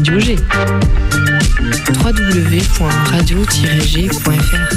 Radio G. www.radio-g.fr.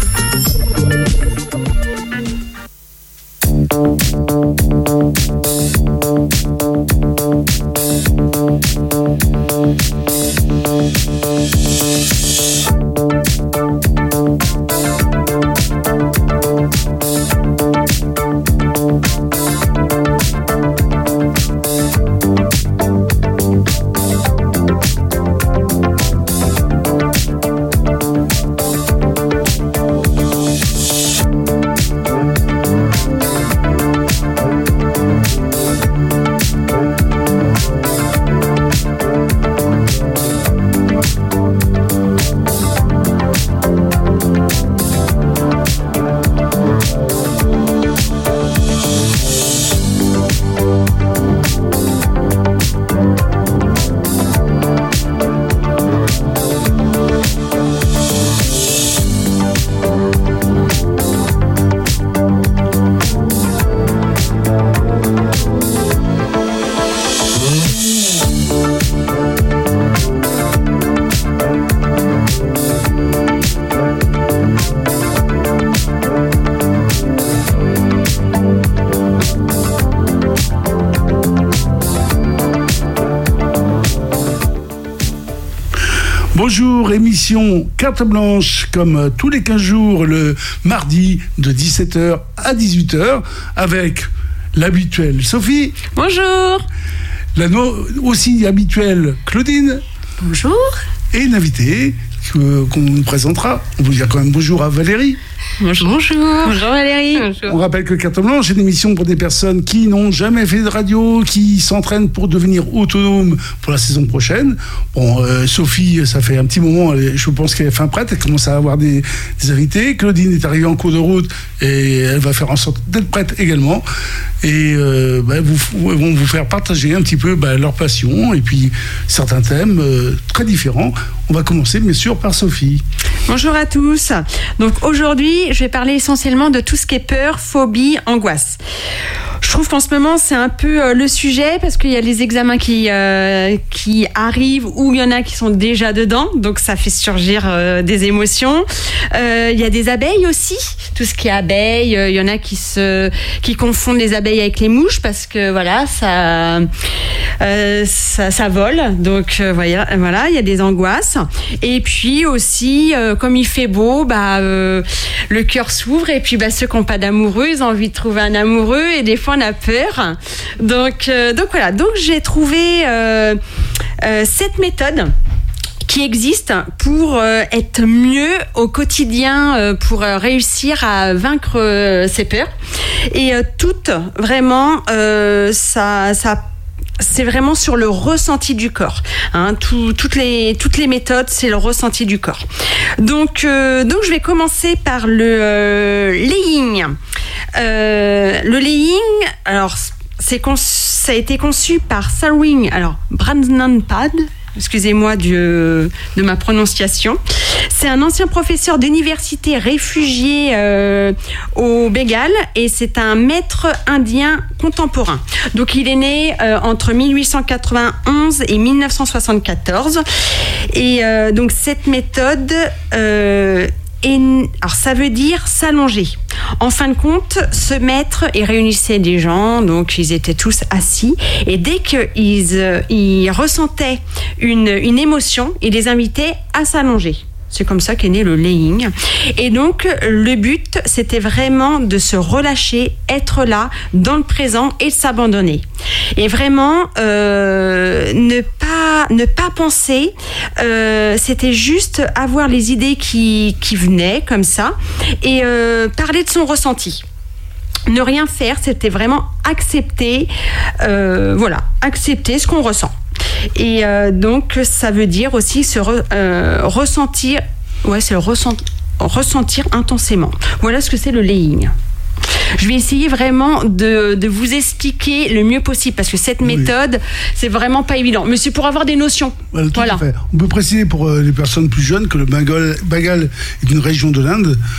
Bonjour, émission Carte Blanche, comme tous les 15 jours, le mardi de 17h à 18h, avec l'habituelle Sophie. Bonjour. Aussi habituelle Claudine. Bonjour. Et une invitée qu'on nous présentera. On vous dire quand même bonjour à Valérie. Bonjour. Bonjour Valérie. Bonjour. On rappelle que Carte Blanche est une émission pour des personnes qui n'ont jamais fait de radio, qui s'entraînent pour devenir autonomes pour la saison prochaine. Bon, Sophie, ça fait un petit moment, je pense qu'elle est fin prête, elle commence à avoir des invités. Claudine est arrivée en cours de route et elle va faire en sorte d'être prête également. Et vont vous faire partager un petit peu leur passion et puis certains thèmes très différents. On va commencer bien sûr par Sophie. Bonjour à tous. Donc aujourd'hui, je vais parler essentiellement de tout ce qui est peur, phobie, angoisse. Je trouve qu'en ce moment, c'est un peu le sujet parce qu'il y a les examens qui arrivent ou il y en a qui sont déjà dedans. Donc, ça fait surgir des émotions. Il y a des abeilles aussi. Tout ce qui est abeilles. Il y en a qui confondent les abeilles avec les mouches parce que, voilà, ça vole. Donc, voilà, il y a des angoisses. Et puis aussi, comme il fait beau, le cœur s'ouvre. Et puis, ceux qui n'ont pas d'amoureux, ils ont envie de trouver un amoureux. Et des fois, on a peur. Donc voilà. Donc j'ai trouvé cette méthode qui existe pour être mieux au quotidien, pour réussir à vaincre ses peurs. Et toutes, vraiment, c'est vraiment sur le ressenti du corps. Toutes les méthodes, c'est le ressenti du corps. Donc je vais commencer par le laying. Le laying, alors ça a été conçu par Sarwing, alors Brandon Pad. Excusez-moi de ma prononciation. C'est un ancien professeur d'université réfugié au Bengale et c'est un maître indien contemporain. Donc il est né entre 1891 et 1974. Et donc cette méthode alors ça veut dire s'allonger. En fin de compte, ce maître, il réunissait des gens, donc ils étaient tous assis, et dès qu'ils ressentaient une émotion, il les invitait à s'allonger. C'est comme ça qu'est né le laying. Et donc, le but, c'était vraiment de se relâcher, être là, dans le présent et de s'abandonner. Et vraiment, ne pas penser, c'était juste avoir les idées qui venaient comme ça et parler de son ressenti. Ne rien faire, c'était vraiment accepter, accepter ce qu'on ressent. Et donc, ça veut dire aussi se ressentir, c'est ressentir intensément. Voilà ce que c'est le laying. Je vais essayer vraiment de vous expliquer le mieux possible parce que cette méthode, c'est vraiment pas évident. Mais c'est pour avoir des notions. Voilà. On peut préciser pour les personnes plus jeunes que le Bengale est une région de l'Inde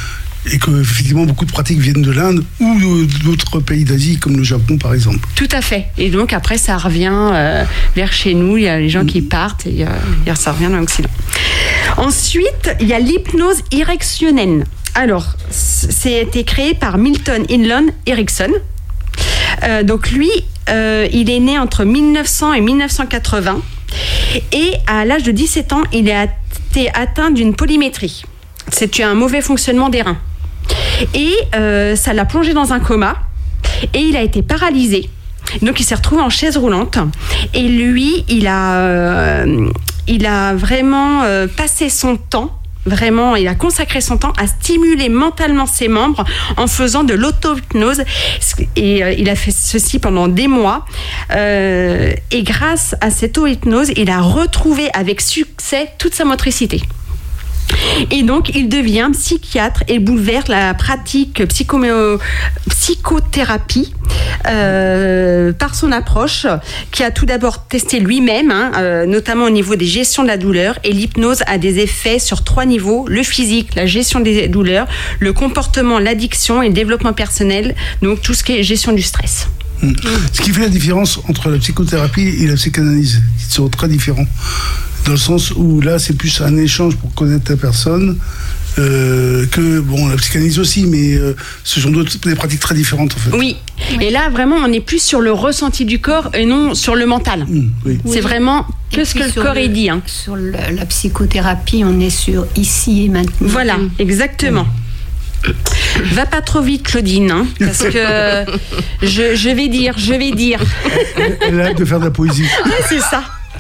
et que effectivement beaucoup de pratiques viennent de l'Inde ou d'autres pays d'Asie comme le Japon par exemple. Tout à fait. Et donc après ça revient vers chez nous, il y a les gens qui partent et ça revient dans l'Occident. Ensuite, il y a l'hypnose érectionnelle. Alors, c'était créé par Milton Inland Erickson. Donc lui, il est né entre 1900 et 1980 et à l'âge de 17 ans, il a été atteint d'une polymétrie. C'est un mauvais fonctionnement des reins. Et ça l'a plongé dans un coma et il a été paralysé. Donc il s'est retrouvé en chaise roulante et lui, il a vraiment passé son temps. Vraiment, il a consacré son temps à stimuler mentalement ses membres en faisant de l'auto-hypnose. Et il a fait ceci pendant des mois. Et grâce à cette auto-hypnose, il a retrouvé avec succès toute sa motricité. Et donc, il devient psychiatre et bouleverse la pratique psychothérapie par son approche, qui a tout d'abord testé lui-même, notamment au niveau des gestions de la douleur. Et l'hypnose a des effets sur 3 niveaux: le physique, la gestion des douleurs, le comportement, l'addiction et le développement personnel, donc tout ce qui est gestion du stress. Ce qui fait la différence entre la psychothérapie et la psychanalyse, qui sont très différents. Dans le sens où là, c'est plus un échange pour connaître ta personne que, bon, la psychanalyse aussi, mais ce sont des pratiques très différentes, en fait. Oui, et là, vraiment, on est plus sur le ressenti du corps et non sur le mental. Oui. C'est vraiment que ce que le corps est dit. Sur la psychothérapie, on est sur ici et maintenant. Voilà, exactement. Va pas trop vite, Claudine, parce que je vais dire. Elle a hâte de faire de la poésie. Ouais, c'est ça.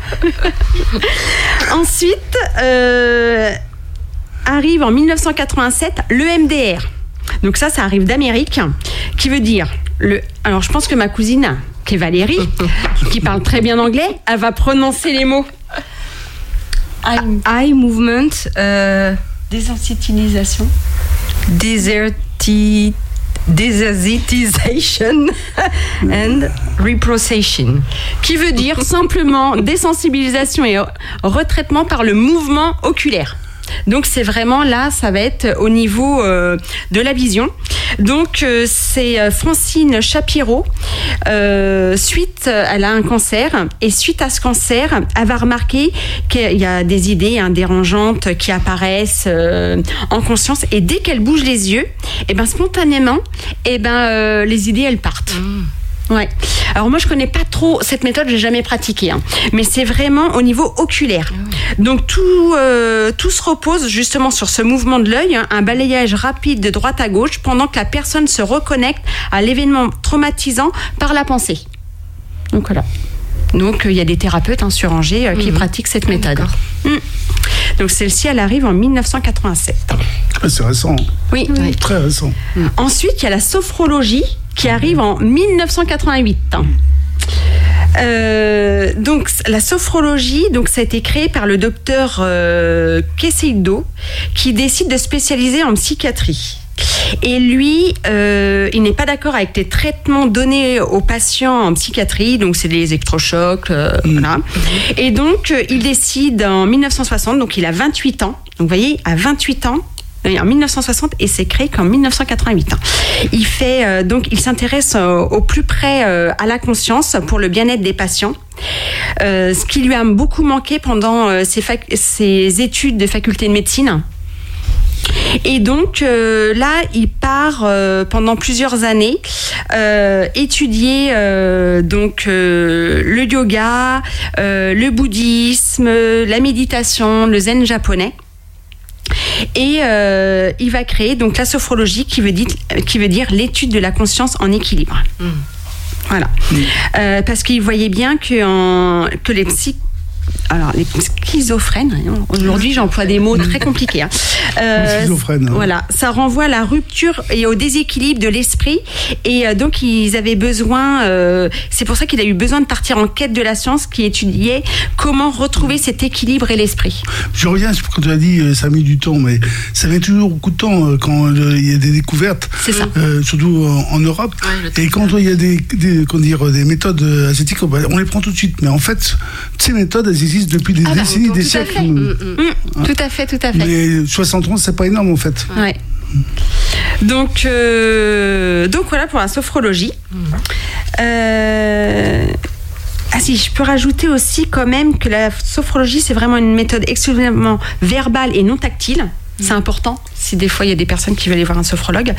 Ensuite, arrive en 1987 l'EMDR. Donc ça arrive d'Amérique, qui veut dire alors je pense que ma cousine, qui est Valérie, qui parle très bien anglais, elle va prononcer les mots. Eye movement, Désensitilisation. Desensitization and reprocessing, qui veut dire simplement désensibilisation et retraitement par le mouvement oculaire. Donc c'est vraiment là, ça va être au niveau de la vision. Donc c'est Francine Shapiro. Elle a un cancer et suite à ce cancer, elle va remarquer qu'il y a des idées dérangeantes qui apparaissent en conscience et dès qu'elle bouge les yeux, et ben spontanément, les idées elles partent. Ouais. Alors moi je connais pas trop cette méthode, j'ai jamais pratiqué, mais c'est vraiment au niveau oculaire. Donc tout se repose justement sur ce mouvement de l'œil, un balayage rapide de droite à gauche pendant que la personne se reconnecte à l'événement traumatisant par la pensée. Donc voilà. Donc il y a des thérapeutes sur Angers qui pratiquent cette méthode. Donc celle-ci, elle arrive en 1987. C'est récent. Oui. Très récent. Ensuite, il y a la sophrologie qui arrive en 1988. Donc la sophrologie, ça a été créé par le docteur Queseido, qui décide de spécialiser en psychiatrie. Et lui, il n'est pas d'accord avec les traitements donnés aux patients en psychiatrie, donc c'est des électrochocs, voilà. Et donc, il décide en 1960, donc il a 28 ans. Donc vous voyez, à 28 ans, en 1960, et c'est créé qu'en 1988. Il fait, il s'intéresse au plus près à la conscience pour le bien-être des patients. Ce qui lui a beaucoup manqué pendant ses études de faculté de médecine. Et donc là, il part pendant plusieurs années étudier le yoga, le bouddhisme, la méditation, le zen japonais. Et il va créer donc la sophrologie qui veut dire l'étude de la conscience en équilibre. Voilà. Parce qu'il voyait bien que les schizophrènes, aujourd'hui j'emploie des mots très compliqués. Schizophrène. Voilà, ça renvoie à la rupture et au déséquilibre de l'esprit. Et donc ils avaient besoin, c'est pour ça qu'il a eu besoin de partir en quête de la science qui étudiait comment retrouver cet équilibre et l'esprit. Je reviens sur quand tu as dit ça a mis du temps, mais ça met toujours beaucoup de temps quand il y a des découvertes. C'est ça. Surtout en Europe. Et quand il y a des méthodes asiatiques, on les prend tout de suite. Mais en fait, ces méthodes, elles existent depuis des décennies, des siècles. Tout à fait. Mais 60 ans, c'est pas énorme en fait. Ouais. Donc voilà pour la sophrologie. Ah si, je peux rajouter aussi quand même que la sophrologie, c'est vraiment une méthode exclusivement verbale et non tactile. C'est important, si des fois il y a des personnes qui veulent aller voir un sophrologue.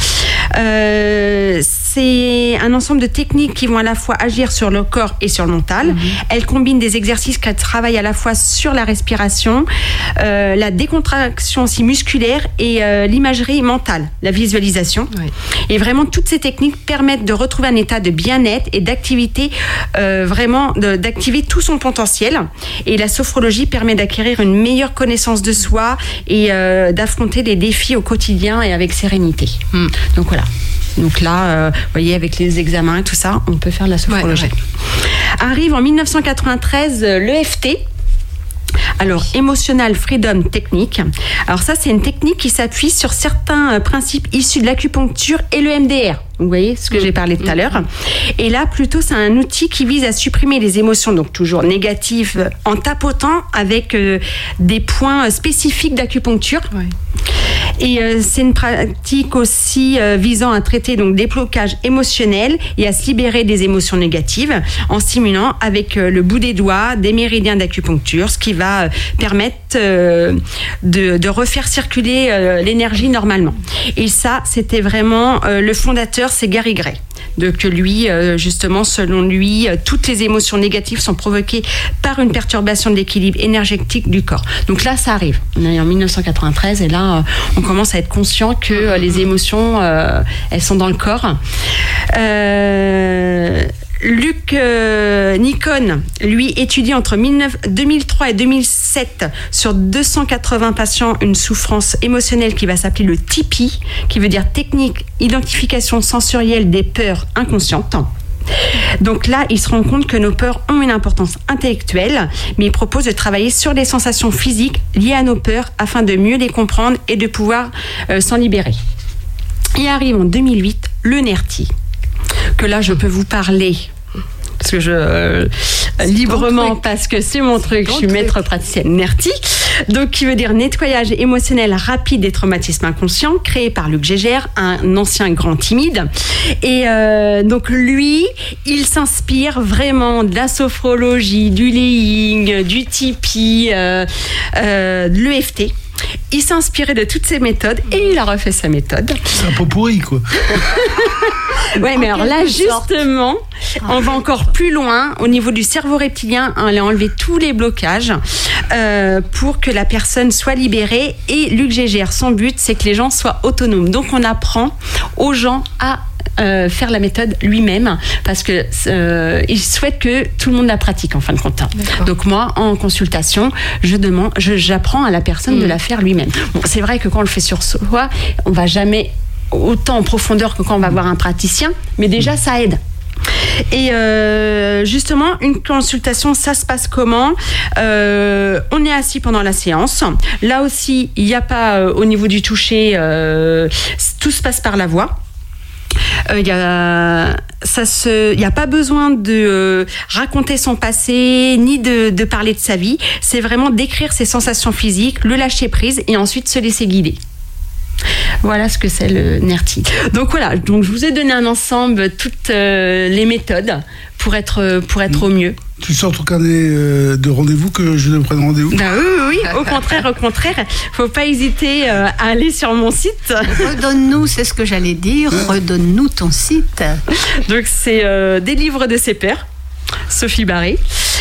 C'est un ensemble de techniques qui vont à la fois agir sur le corps et sur le mental. Elle combine des exercices qui travaillent à la fois sur la respiration, la décontraction aussi musculaire et l'imagerie mentale, la visualisation. Oui. Et vraiment, toutes ces techniques permettent de retrouver un état de bien-être et d'activité, d'activer tout son potentiel. Et la sophrologie permet d'acquérir une meilleure connaissance de soi et d'affronter les défis au quotidien et avec sérénité. Donc voilà. Donc là, vous voyez, avec les examens et tout ça, on peut faire de la sophrologie. Arrive en 1993 l'EFT. Alors, Emotional Freedom Technique. Alors ça, c'est une technique qui s'appuie sur certains principes issus de l'acupuncture et le MDR. Vous voyez ce que j'ai parlé tout à l'heure. Et là, plutôt, c'est un outil qui vise à supprimer les émotions, donc toujours négatives, en tapotant avec des points spécifiques d'acupuncture. Oui. Et c'est une pratique aussi visant à traiter donc des blocages émotionnels et à se libérer des émotions négatives en stimulant avec le bout des doigts des méridiens d'acupuncture, ce qui va permettre de refaire circuler l'énergie normalement. Et ça, c'était vraiment le fondateur, c'est Gary Gray. Donc lui, justement, selon lui, toutes les émotions négatives sont provoquées par une perturbation de l'équilibre énergétique du corps. Donc là, ça arrive. On est en 1993 et là, on commence à être conscient que les émotions, elles sont dans le corps. Luc Nicon, lui, étudie entre 2003 et 2007 sur 280 patients une souffrance émotionnelle qui va s'appeler le TIPI, qui veut dire technique identification sensorielle des peurs inconscientes. Donc là, il se rend compte que nos peurs ont une importance intellectuelle, mais il propose de travailler sur les sensations physiques liées à nos peurs afin de mieux les comprendre et de pouvoir s'en libérer. Il arrive en 2008 le NERTI, que là, je peux vous parler parce que librement, parce que c'est mon truc, je suis maître praticienne NERTI, donc qui veut dire nettoyage émotionnel rapide des traumatismes inconscients, créé par Luc Gégère, un ancien grand timide. Et donc lui, il s'inspire vraiment de la sophrologie, du laying, du TIPI, de l'EFT. Il s'est inspiré de toutes ces méthodes et il a refait sa méthode. C'est un pot pourri, quoi. Ouais, mais alors là, justement, on va encore plus loin au niveau du cerveau reptilien. On a enlevé tous les blocages pour que la personne soit libérée. Et Luc Gégère, son but, c'est que les gens soient autonomes. Donc, on apprend aux gens à faire la méthode lui-même parce que il souhaite que tout le monde la pratique en fin de compte. D'accord. Donc moi, en consultation, j'apprends à la personne de la faire lui-même. Bon, c'est vrai que quand on le fait sur soi, on va jamais autant en profondeur que quand on va voir un praticien, mais déjà ça aide. Et justement, une consultation, ça se passe comment ? On est assis pendant la séance. Là aussi, il n'y a pas au niveau du toucher, tout se passe par la voix. Il n'y a pas besoin de raconter son passé ni de parler de sa vie. C'est vraiment décrire ses sensations physiques, le lâcher prise et ensuite se laisser guider. Voilà ce que c'est le NERTI. Donc voilà, donc je vous ai donné un ensemble, toutes les méthodes pour être au mieux. Tu sors ton carnet de rendez-vous que je prenne rendez-vous ? Oui, au contraire. Faut pas hésiter à aller sur mon site. Redonne-nous, c'est ce que j'allais dire, redonne-nous ton site. Donc c'est des livres de ses pairs, Sophie Barré.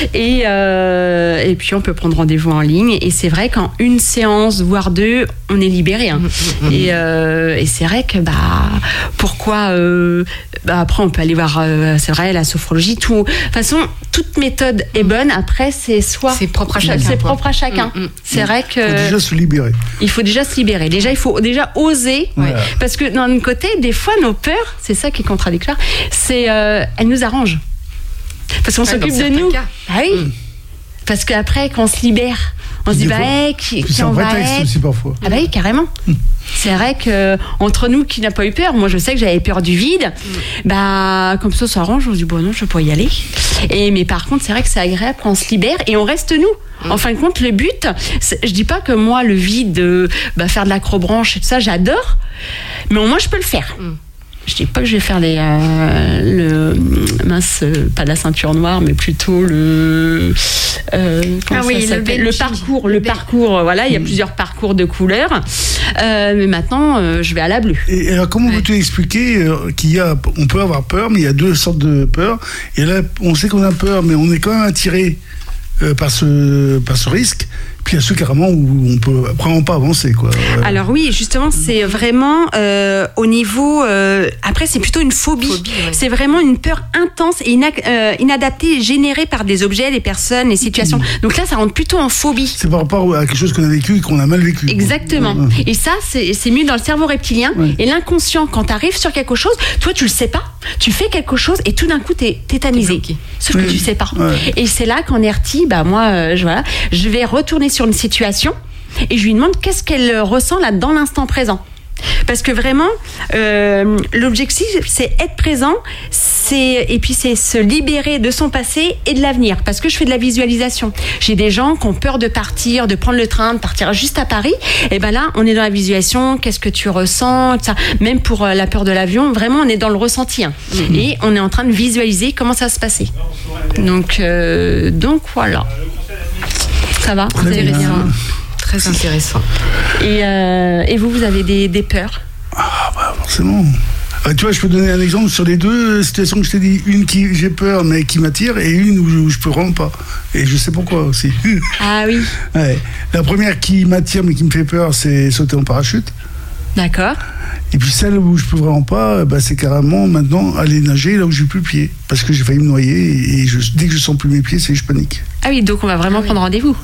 Et puis on peut prendre rendez-vous en ligne et c'est vrai qu'en une séance voire deux on est libéré et c'est vrai que pourquoi après on peut aller voir c'est vrai la sophrologie tout de toute façon toute méthode est bonne après c'est propre à chacun c'est vrai que il faut déjà se libérer déjà il faut déjà oser parce que d'un côté des fois nos peurs c'est ça qui est contradictoire c'est elles nous arrangent. Parce qu'on s'occupe de nous. Ah oui. Parce qu'après, quand on se libère, on se dit qui on va être. Aussi parfois. Ah oui, carrément. C'est vrai que entre nous, qui n'a pas eu peur, moi je sais que j'avais peur du vide. Comme ça s'arrange, on se dit non, je peux pas y aller. Mais par contre, c'est vrai que c'est agréable quand on se libère et on reste nous. En fin de compte, le but, je dis pas que moi, le vide, faire de l'acrobranche et tout ça, j'adore, mais au moins je peux le faire. Je dis pas que je vais faire pas la ceinture noire, mais plutôt le parcours. Voilà, il y a plusieurs parcours de couleurs. Mais maintenant, je vais à la bleue. Et alors, comment peux-tu expliquer on peut avoir peur, mais il y a deux sortes de peur. Et là, on sait qu'on a peur, mais on est quand même attiré par ce risque. Puis il y a ceux carrément où on peut vraiment pas avancer, quoi. Alors oui, justement, c'est vraiment au niveau. Après, c'est plutôt une phobie. Ouais. C'est vraiment une peur intense et inadaptée, générée par des objets, des personnes, des situations. Donc là, ça rentre plutôt en phobie. C'est par rapport à quelque chose qu'on a vécu et qu'on a mal vécu. Exactement. Ouais. Et ça, c'est mieux dans le cerveau reptilien. Ouais. Et l'inconscient, quand tu arrives sur quelque chose, toi, tu le sais pas. Tu fais quelque chose et tout d'un coup, t'es tétanisé. Sauf que tu sais pas. Ouais. Et c'est là qu'en RT, moi, je vais retourner sur une situation et je lui demande qu'est-ce qu'elle ressent là dans l'instant présent. Parce que vraiment, l'objectif, c'est être présent, et puis c'est se libérer de son passé et de l'avenir. Parce que je fais de la visualisation. J'ai des gens qui ont peur de partir, de prendre le train, de partir juste à Paris. Et ben là, on est dans la visualisation. Qu'est-ce que tu ressens, ça. Même pour la peur de l'avion, vraiment, on est dans le ressenti. Et on est en train de visualiser comment ça va se passer. Donc voilà. Ça va, très intéressant. Et vous avez des peurs? Forcément. Tu vois, je peux donner un exemple sur les deux situations que je t'ai dit. Une qui j'ai peur mais qui m'attire et une où je peux vraiment pas. Et je sais pourquoi aussi. Ah oui. Ouais. La première qui m'attire mais qui me fait peur, c'est sauter en parachute. D'accord. Et puis celle où je peux vraiment pas, c'est carrément maintenant aller nager là où j'ai plus le pied. Parce que j'ai failli me noyer et dès que je sens plus mes pieds, je panique. Ah oui, donc on va vraiment prendre rendez-vous.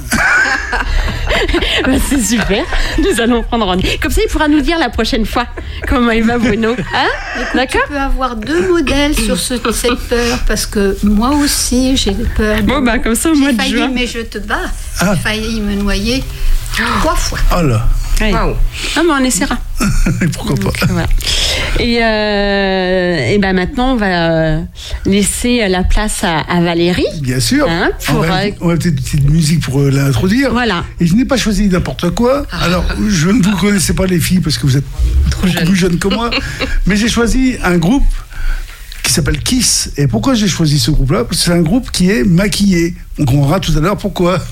C'est super, nous allons prendre rendez-vous. Comme ça, il pourra nous dire la prochaine fois comment il va, Bruno. Hein? D'accord. Tu peux avoir deux modèles sur cette peur, parce que moi aussi, j'ai peur. Bon, comme ça, au mois de juin. J'ai failli, mais je te bats. J'ai failli me noyer 3 fois. Oh là. Oui. Wow. Ah, mais on essaiera. Pourquoi pas. Donc, voilà. Et maintenant, on va laisser la place à Valérie. Bien sûr. Hein, on va peut-être une petite musique pour l'introduire. Voilà. Et je n'ai pas choisi n'importe quoi. Alors, je ne vous connaissez pas les filles parce que vous êtes plus jeunes que moi. Mais j'ai choisi un groupe qui s'appelle Kiss. Et pourquoi j'ai choisi ce groupe-là? Parce que c'est un groupe qui est maquillé. Donc on verra tout à l'heure pourquoi.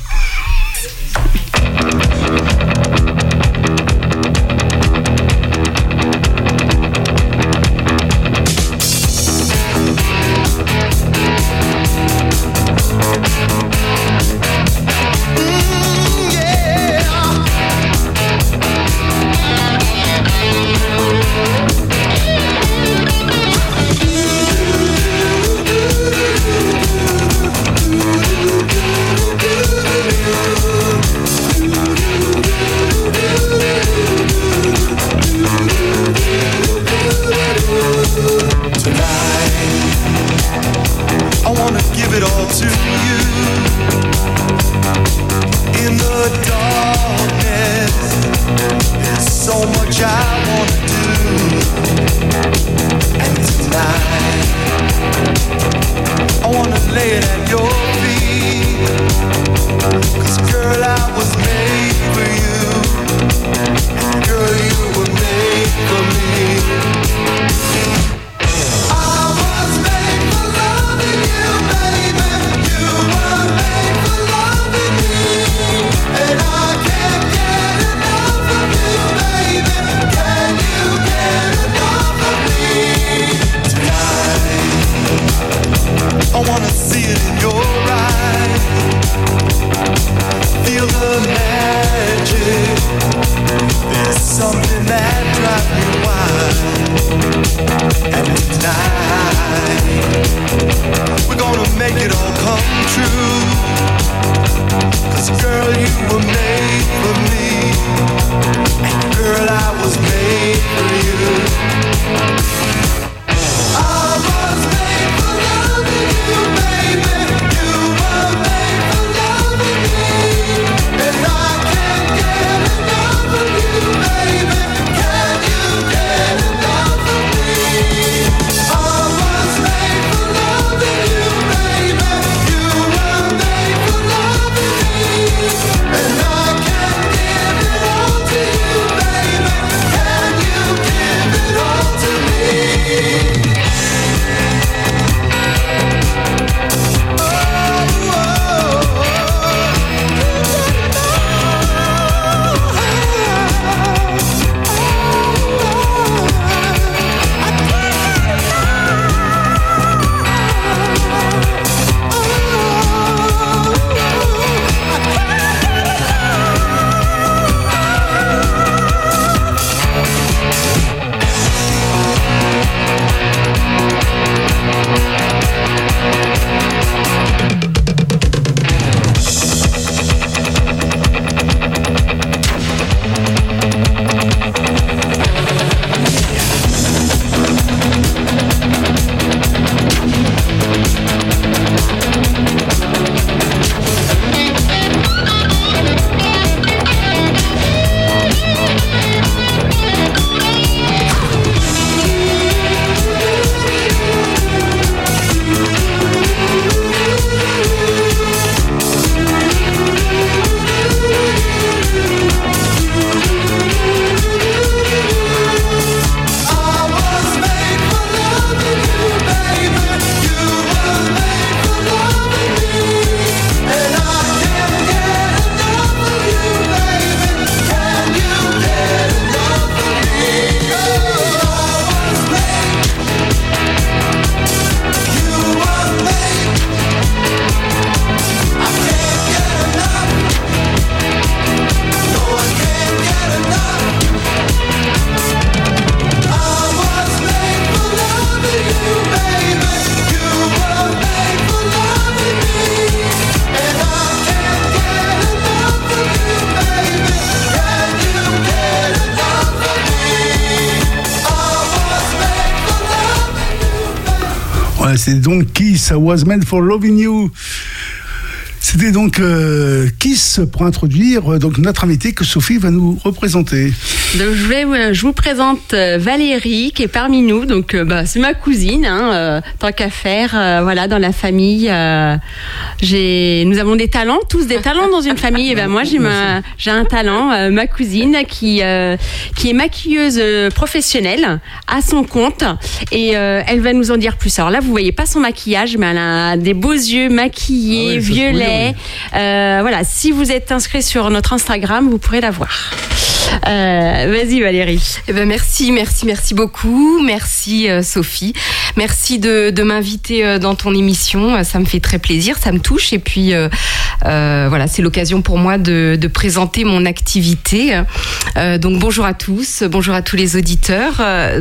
c'est donc Kiss, I Was Meant for Loving You. C'était donc Kiss pour introduire donc notre invité que Sophie va nous représenter. Donc je vous présente Valérie qui est parmi nous. Donc c'est ma cousine, tant qu'à faire. Voilà, dans la famille, nous avons des talents, tous des talents dans une famille. Et moi j'ai un talent, ma cousine qui est maquilleuse professionnelle à son compte et elle va nous en dire plus. Alors là vous voyez pas son maquillage, mais elle a des beaux yeux maquillés, violets. Voilà, si vous êtes inscrit sur notre Instagram, vous pourrez la voir. Vas-y Valérie. Eh ben merci beaucoup. Merci Sophie. Merci de m'inviter dans ton émission. Ça me fait très plaisir, ça me touche. Et puis voilà, c'est l'occasion pour moi de présenter mon activité. Donc bonjour à tous, bonjour à tous les auditeurs.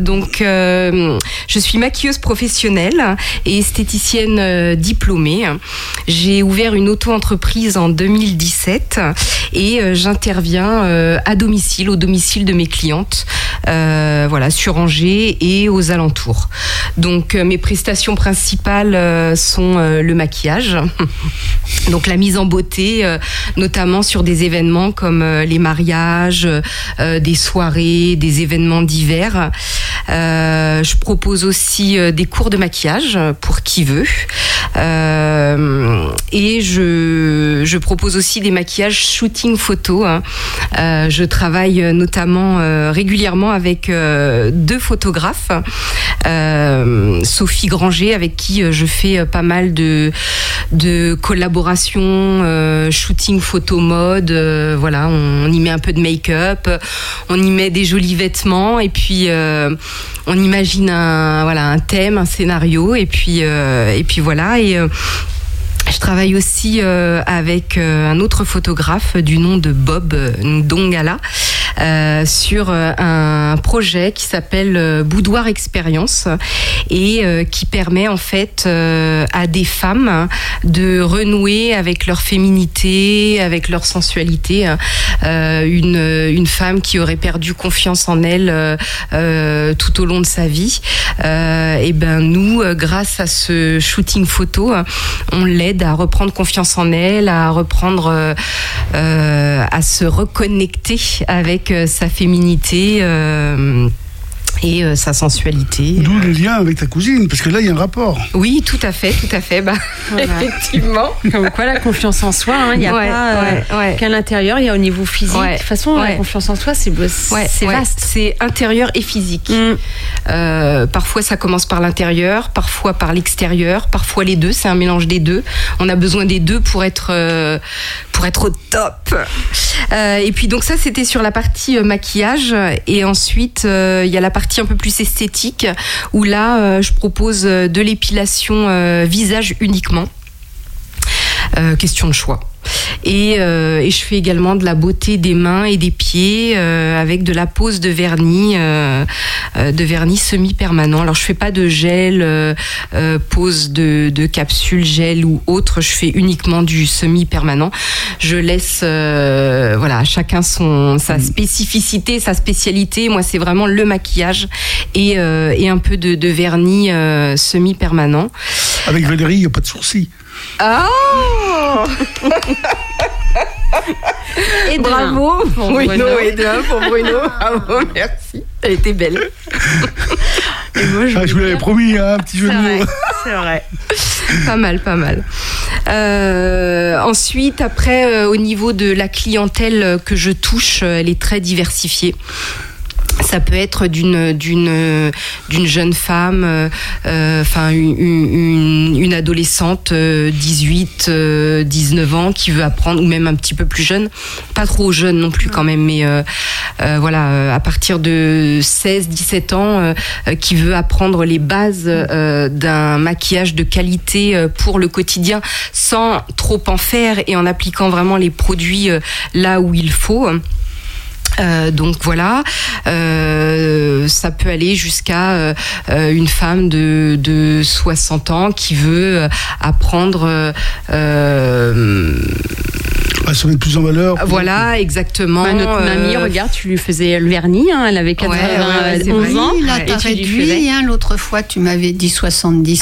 Je suis maquilleuse professionnelle et esthéticienne diplômée. J'ai ouvert une auto-entreprise en 2017 et j'interviens à domicile, au domicile de mes clientes, sur Angers et aux alentours. Donc mes prestations principales sont le maquillage, donc la mise en beauté, notamment sur des événements comme les mariages, des soirées, des événements divers. Je propose aussi des cours de maquillage pour qui veut. Et je propose aussi des maquillages shooting photo. Je travaille notamment régulièrement avec 2 photographes, Sophie Granger avec qui je fais pas mal de collaborations, shooting photo mode, voilà, on y met un peu de make-up, on y met des jolis vêtements et puis on imagine un thème, un scénario et puis voilà. Et je travaille aussi avec un autre photographe du nom de Bob Ndongala sur un projet qui s'appelle Boudoir Expérience et qui permet en fait à des femmes de renouer avec leur féminité, avec leur sensualité. Une femme qui aurait perdu confiance en elle tout au long de sa vie, et nous, grâce à ce shooting photo, on l'aide à reprendre confiance en elle, à reprendre, à se reconnecter avec sa féminité et sa sensualité. D'où le lien avec ta cousine, parce que là, il y a un rapport. Oui, tout à fait. Voilà. Effectivement. Comme quoi, la confiance en soi, il n'y a pas qu'à l'intérieur, il y a au niveau physique. De toute façon, la confiance en soi, c'est vaste. C'est intérieur et physique. Parfois, ça commence par l'intérieur, parfois par l'extérieur, parfois les deux. C'est un mélange des deux. On a besoin des deux pour être au top. Et puis, donc ça, c'était sur la partie maquillage. Et ensuite, il y a la partie un peu plus esthétique où là je propose de l'épilation visage uniquement, question de choix. Et je fais également de la beauté des mains et des pieds avec de la pose de vernis semi-permanent. Alors je fais pas de gel, pose de capsule gel ou autre. Je fais uniquement du semi-permanent. Je laisse chacun sa spécificité, sa spécialité. Moi c'est vraiment le maquillage et un peu de vernis semi-permanent. Avec Valérie, il n'y a pas de sourcils. Oh Et bravo pour Bruno. Et pour Bruno. Bravo, merci. Elle était belle. Et moi, je vous l'avais promis, un petit jeu de mots. C'est vrai. Pas mal. Ensuite, après, au niveau de la clientèle que je touche, elle est très diversifiée. Ça peut être d'une jeune femme, une adolescente, 18, 19 ans, qui veut apprendre, ou même un petit peu plus jeune, pas trop jeune non plus quand même, mais à partir de 16, 17 ans, qui veut apprendre les bases d'un maquillage de qualité pour le quotidien, sans trop en faire et en appliquant vraiment les produits là où il faut. Donc voilà, ça peut aller jusqu'à une femme de 60 ans qui veut apprendre à se mettre plus en valeur. Voilà, exactement. Notre mamie, regarde, tu lui faisais le vernis, hein, elle avait 91 ans. Oui, là, t'as réduit, hein, l'autre fois, tu m'avais dit 70.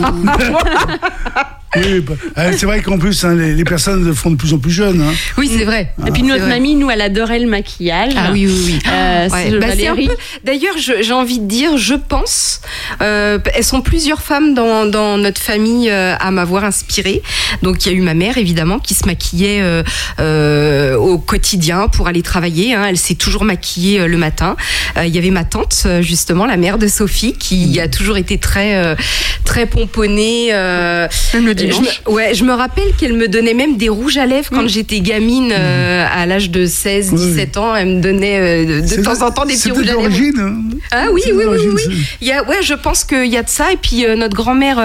Oui, c'est vrai qu'en plus, hein, les personnes font de plus en plus jeunes. Hein. Oui, c'est vrai. Et puis notre mamie, nous, elle adorait le maquillage. Ah oui. C'est un peu... D'ailleurs, j'ai envie de dire, je pense, elles sont plusieurs femmes dans notre famille à m'avoir inspirée. Donc, il y a eu ma mère, évidemment, qui se maquillait au quotidien pour aller travailler. Hein. Elle s'est toujours maquillée le matin. Il y avait ma tante, justement, la mère de Sophie, qui a toujours été très pomponnée. Le dimanche. Je me rappelle qu'elle me donnait même des rouges à lèvres quand j'étais gamine, à l'âge de 16-17 ans. Elle me donnait de temps en temps des petits rouges à lèvres. Hein. Ah oui. Je pense qu'il y a de ça. Et puis notre grand-mère,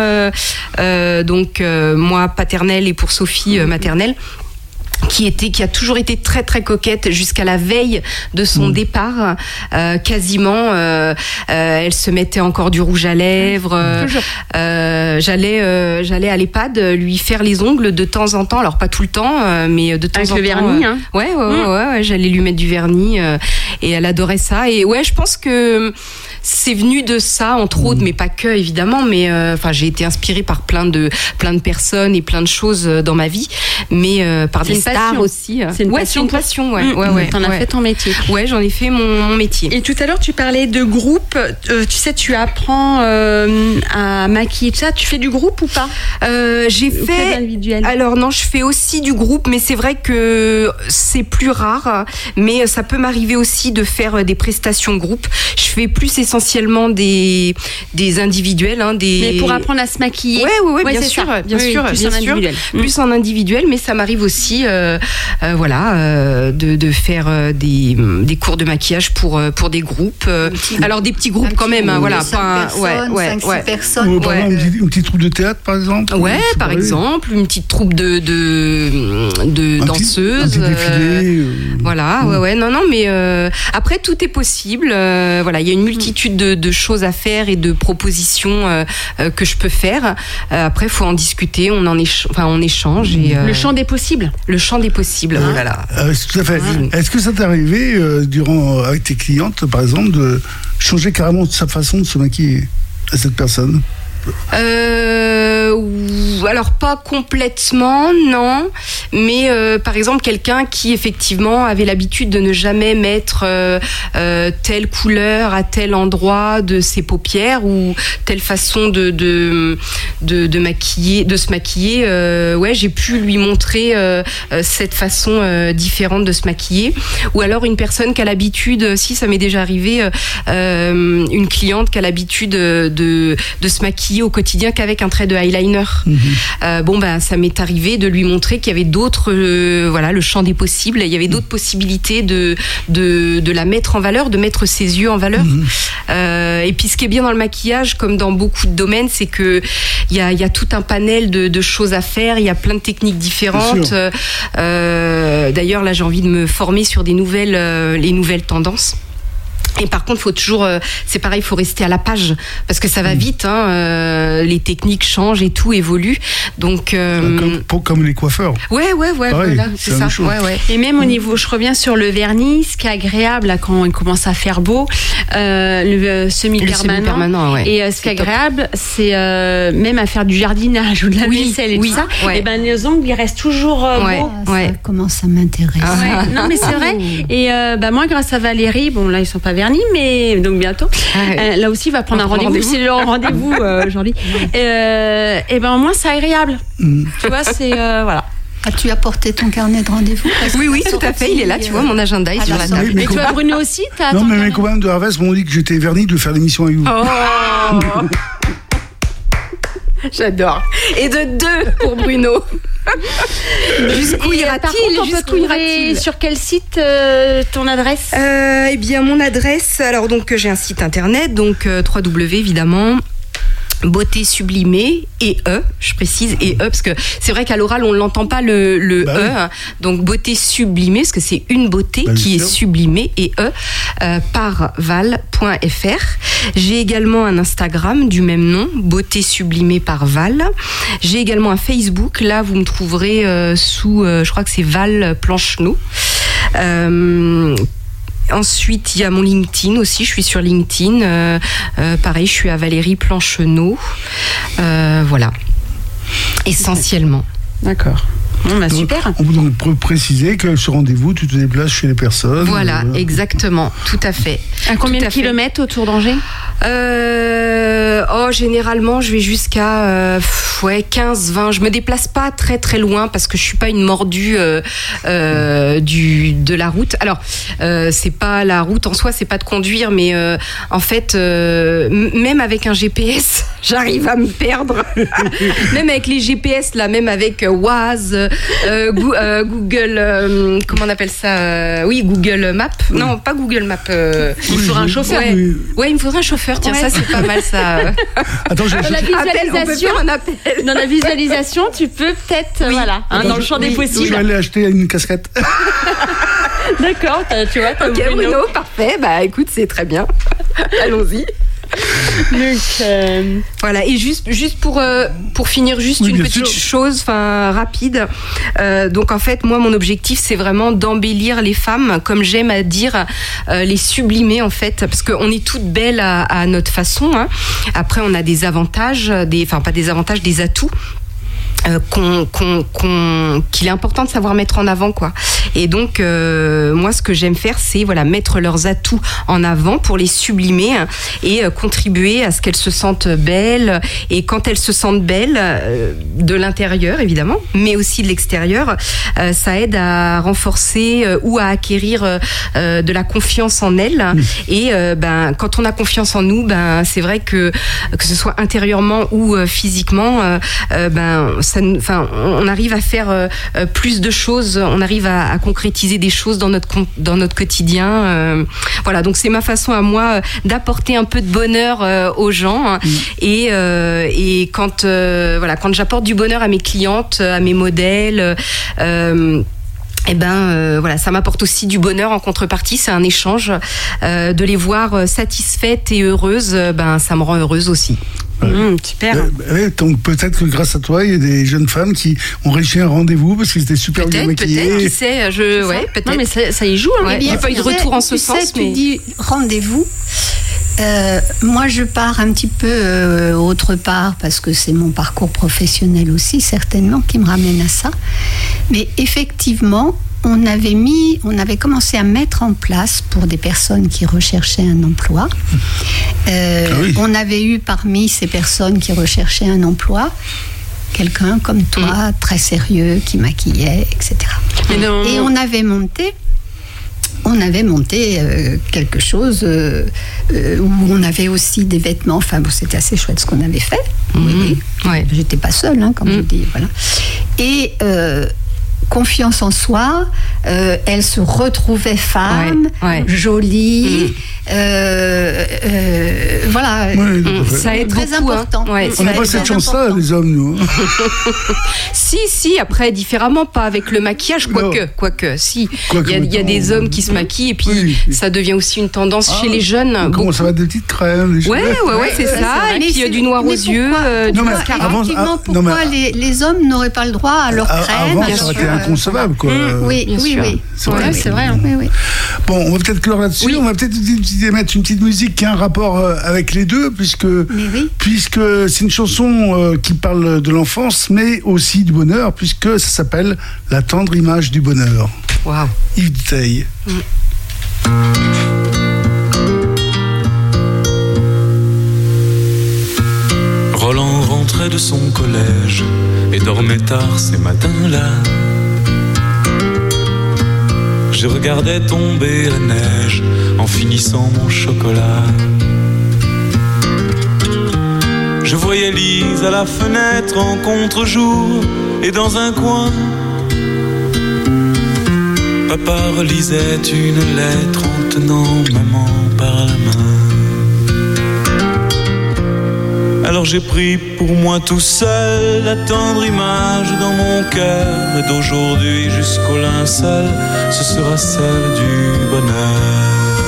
moi paternelle et pour Sophie maternelle, qui a toujours été très très coquette jusqu'à la veille de son départ, quasiment. Elle se mettait encore du rouge à lèvres. J'allais à l'EHPAD lui faire les ongles de temps en temps. Alors pas tout le temps, mais de temps en temps. Avec le vernis, hein. Ouais. J'allais lui mettre du vernis et elle adorait ça. Et ouais, je pense que c'est venu de ça, entre autres, mais pas que évidemment. Mais j'ai été inspirée par plein de personnes et plein de choses dans ma vie, mais par des stars aussi. C'est une passion. Ouais. T'en as fait ton métier. Ouais, j'en ai fait mon métier. Et tout à l'heure, tu parlais de groupe. Tu sais, tu apprends à maquiller, tout ça. Tu fais du groupe ou pas? J'ai fait. Individuel. Alors non, je fais aussi du groupe, mais c'est vrai que c'est plus rare. Mais ça peut m'arriver aussi de faire des prestations groupe. Je fais plus essentiellement des individuels, hein, Mais pour apprendre à se maquiller. Ouais, bien sûr. Individuel. Plus en individuel, mais ça m'arrive aussi, de faire des cours de maquillage pour des groupes. Alors des petits groupes quand même, hein, voilà. 5 personnes. Par exemple, une petite troupe de théâtre, par exemple. Ouais, par exemple, une petite troupe de danseuses. Un petit défilé. Voilà, non, mais après tout est possible. Voilà, il y a une multitude de choses à faire et de propositions que je peux faire. Après, il faut en discuter, on échange. Et, le champ des possibles. Le champ des possibles, voilà. Tout à fait. Est-ce que ça t'est arrivé, avec tes clientes, par exemple, de changer carrément sa façon de se maquiller à cette personne? Alors pas complètement, non, mais par exemple quelqu'un qui effectivement avait l'habitude de ne jamais mettre telle couleur à tel endroit de ses paupières ou telle façon de se maquiller, j'ai pu lui montrer cette façon différente de se maquiller. Ou alors une personne qui a l'habitude, si ça m'est déjà arrivé, une cliente qui a l'habitude de se maquiller au quotidien qu'avec un trait de eyeliner. Ça m'est arrivé de lui montrer qu'il y avait d'autres, le champ des possibles. Il y avait d'autres possibilités de la mettre en valeur, de mettre ses yeux en valeur. Et puis ce qui est bien dans le maquillage, comme dans beaucoup de domaines, c'est que il y a tout un panel de choses à faire. Il y a plein de techniques différentes. D'ailleurs, là, j'ai envie de me former sur les nouvelles tendances. Et par contre, faut toujours, c'est pareil, il faut rester à la page parce que ça va vite. Les techniques changent et tout évolue. Donc comme les coiffeurs. Ouais, pareil, voilà, c'est ça. Ouais. Et même au niveau, je reviens sur le vernis, ce qui est agréable là, quand il commence à faire beau, le semi-permanent. Ouais. Et ce qui est agréable, c'est même à faire du jardinage ou de la vaisselle et tout ça. Ouais. Et les ongles, ils restent toujours beaux. Ça commence à m'intéresser. Non, mais c'est vrai. Et moi, grâce à Valérie, bon là, ils sont pas vernis, mais donc bientôt. Là aussi, il va prendre un rendez-vous. C'est le rendez-vous aujourd'hui. Moi, c'est agréable. Tu vois, c'est voilà. As-tu apporté ton carnet de rendez-vous? Oui, tout à fait. Il est là, tu vois, mon agenda est sur la table. Et toi, Bruno aussi, t'as. Non, mais mes copains de Harvest m'ont dit que j'étais verni de faire l'émission avec vous. Oh. J'adore. Et de 2 pour Bruno. Jusqu'où ira-t-il? On peut trouver sur quel site ton adresse? Mon adresse, alors donc j'ai un site internet, donc www évidemment. Beauté sublimée et je précise et parce que c'est vrai qu'à l'oral on l'entend pas le oui. donc beauté sublimée parce que c'est une beauté qui est sublimée et par val.fr. J'ai également un Instagram du même nom, beauté sublimée par Val. J'ai également un Facebook, là vous me trouverez sous je crois que c'est Val Plancheneau. Ensuite, il y a mon LinkedIn aussi. Je suis sur LinkedIn. Pareil, je suis à Valérie Plancheneau. Voilà. Essentiellement. D'accord. Bon, bah, super. On peut préciser que ce rendez-vous, tu te déplaces chez les personnes. Voilà, exactement. Tout à fait. À combien de kilomètres autour d'Angers ? Généralement, je vais jusqu'à 15-20. Je me déplace pas très très loin parce que je suis pas une mordue de la route. Alors, c'est pas la route en soi, c'est pas de conduire, mais en fait, même avec un GPS, j'arrive à me perdre. Même avec les GPS là, même avec Waze, Google, comment on appelle ça Google Maps. Non, pas Google Maps. Il faudra un chauffeur. Ouais, il me faudrait un chauffeur. Tiens, ça c'est pas mal ça. Attends, dans la visualisation, dans la visualisation, tu peux peut-être dans le champ des possibles. Je vais aller acheter une casquette. D'accord, tu vois, t'as Bruno, parfait. Bah écoute, c'est très bien. Allons-y. Donc, voilà, et juste pour finir, juste une petite chose rapide. Donc en fait, moi mon objectif c'est vraiment d'embellir les femmes, comme j'aime à dire, les sublimer en fait, parce qu'on est toutes belles à notre façon, hein. Après on a des avantages, pas des avantages, des atouts. Qu'il est important de savoir mettre en avant, quoi. Et donc moi ce que j'aime faire c'est mettre leurs atouts en avant pour les sublimer et contribuer à ce qu'elles se sentent belles, et quand elles se sentent belles de l'intérieur évidemment mais aussi de l'extérieur, ça aide à renforcer ou à acquérir de la confiance en elles. Et quand on a confiance en nous, c'est vrai que ce soit intérieurement ou physiquement, on arrive à faire plus de choses, on arrive à concrétiser des choses dans notre quotidien. Voilà, donc c'est ma façon à moi d'apporter un peu de bonheur aux gens. Et quand j'apporte du bonheur à mes clientes, à mes modèles, ça m'apporte aussi du bonheur en contrepartie, c'est un échange. De les voir satisfaites et heureuses, ça me rend heureuse aussi. Super. Donc peut-être que grâce à toi, il y a des jeunes femmes qui ont réussi un rendez-vous parce qu'ils étaient super bien maquillées. Peut-être, qui sait, peut-être. Non, mais ça y joue. Hein. J'ai pas eu de retour en ce sens. Tu dis rendez-vous. Moi, je pars un petit peu autre part parce que c'est mon parcours professionnel aussi, certainement, qui me ramène à ça. Mais effectivement, on avait commencé à mettre en place pour des personnes qui recherchaient un emploi. On avait eu parmi ces personnes qui recherchaient un emploi quelqu'un comme toi, très sérieux, qui maquillait, etc. Et on avait monté quelque chose où on avait aussi des vêtements. C'était assez chouette ce qu'on avait fait. Oui. J'étais pas seule, comme je dis. Voilà. Et confiance en soi, elle se retrouvait femme, jolie. Voilà, ça aide très beaucoup, important. On n'a pas cette chance-là, les hommes, nous. Si, après, différemment, pas avec le maquillage, quoique, si. Il y a des hommes qui se maquillent et puis ça devient aussi une tendance chez les jeunes. Comment ça va, des petites crèmes, des choses. Ouais, c'est ça. Et puis du noir aux yeux, du mascara. Effectivement, pourquoi les hommes n'auraient pas le droit à leur crème? Avant, ça aurait été inconcevable, quoi. Oui. C'est vrai. C'est vrai. Oui. Bon, on va peut-être clore là-dessus. Oui. On va peut-être mettre une petite musique qui a un rapport avec les deux, puisque c'est une chanson qui parle de l'enfance, mais aussi du bonheur, puisque ça s'appelle La tendre image du bonheur. Waouh. Yves Duteil. Roland rentrait de son collège et dormait tard ces matins-là. Je regardais tomber la neige en finissant mon chocolat. Je voyais Lise à la fenêtre en contre-jour et dans un coin, papa relisait une lettre en tenant maman par la main. Alors j'ai pris pour moi tout seul la tendre image dans mon cœur. Et d'aujourd'hui jusqu'au linceul, ce sera celle du bonheur.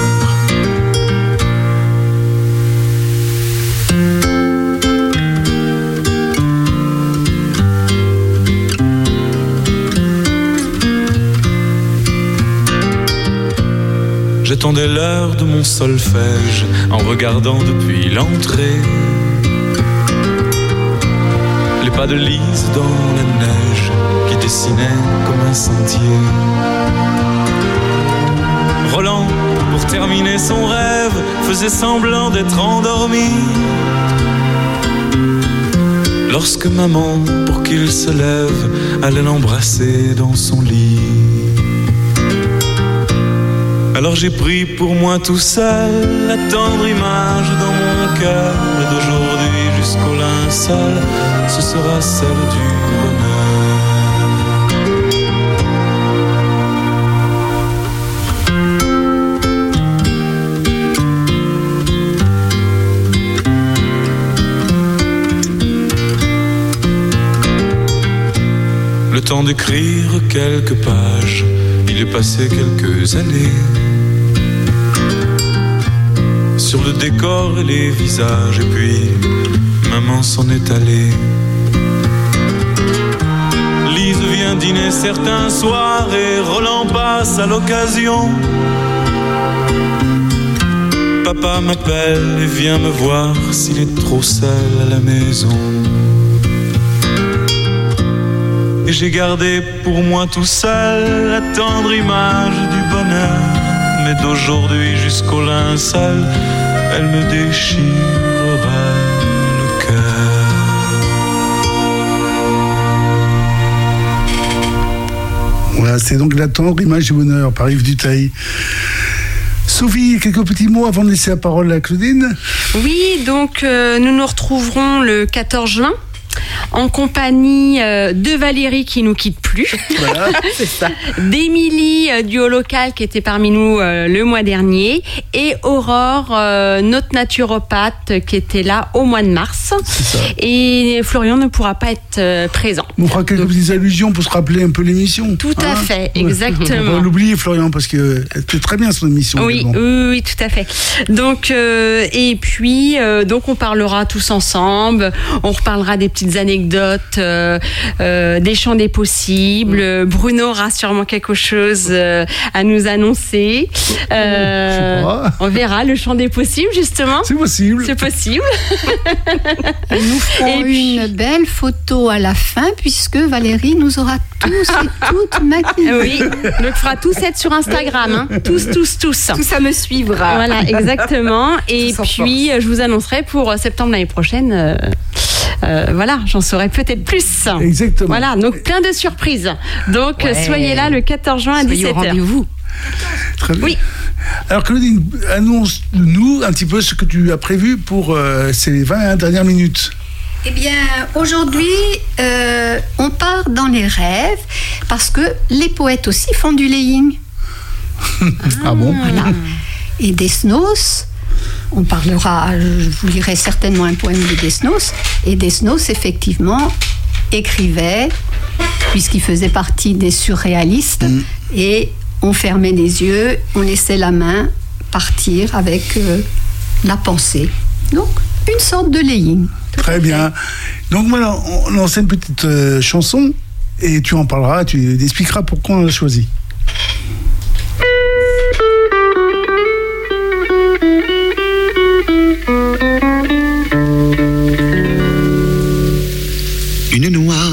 J'attendais l'heure de mon solfège en regardant depuis l'entrée les pas de Lise dans la neige qui dessinaient comme un sentier. Roland, pour terminer son rêve, faisait semblant d'être endormi lorsque maman, pour qu'il se lève, allait l'embrasser dans son lit. Alors j'ai pris pour moi tout seul la tendre image dans mon cœur. Et d'aujourd'hui jusqu'au linceul, ce sera celle du bonheur. Le temps d'écrire quelques pages, il est passé quelques années. Sur le décor et les visages, et puis maman s'en est allée. Lise vient dîner certains soirs et Roland passe à l'occasion. Papa m'appelle et vient me voir s'il est trop seul à la maison. Et j'ai gardé pour moi tout seul la tendre image du bonheur. Mais d'aujourd'hui jusqu'au linceul, elle me déchirera le cœur. Voilà, c'est donc la tendre image du bonheur par Yves Dutheil. Sophie, quelques petits mots avant de laisser la parole à Claudine. Oui, donc nous nous retrouverons le 14 juin. En compagnie de Valérie qui nous quitte plus, Voilà. c'est ça. D'Émilie du Haut Local qui était parmi nous le mois dernier, et Aurore, notre naturopathe qui était là au mois de mars. C'est ça. Et Florian ne pourra pas être présent. On fera quelques petites allusions pour se rappeler un peu l'émission. Tout à fait, Ouais. exactement. On va l'oublier, Florian, parce qu'elle fait très bien son émission. Oui, également. oui, tout à fait. Donc, et puis, donc on parlera tous ensemble. On reparlera des petites anecdotes, des champs des possibles. Bruno aura sûrement quelque chose à nous annoncer. Je sais pas. On verra le champ des possibles, justement. C'est possible. C'est possible. Nous ferons Et puis- une belle photo à la fin, puisque Valérie nous aura tous et toutes maquillés. Oui, donc il faudra tous être sur Instagram. Hein. Tous. Tout ça me suivra. Voilà, exactement. Et Tous en puis, je vous annoncerai pour septembre l'année prochaine. Voilà, j'en saurai peut-être plus. Exactement. Voilà, donc plein de surprises. Donc, Ouais. soyez là le 14 juin à Soyez au 17h. rendez-vous. Très bien. Oui. Alors Claudine, annonce-nous un petit peu ce que tu as prévu pour ces 20 dernières minutes. Eh bien, aujourd'hui, on part dans les rêves, parce que les poètes aussi font du laying. Ah bon? Voilà. Et Desnos, on parlera, je vous lirai certainement un poème de Desnos. Et Desnos, effectivement, écrivait, puisqu'il faisait partie des surréalistes, et on fermait les yeux, on laissait la main partir avec la pensée. Donc, une sorte de laying. Très bien. Donc voilà, on lance une petite chanson et tu en parleras, tu expliqueras pourquoi on l'a choisi. Une noix.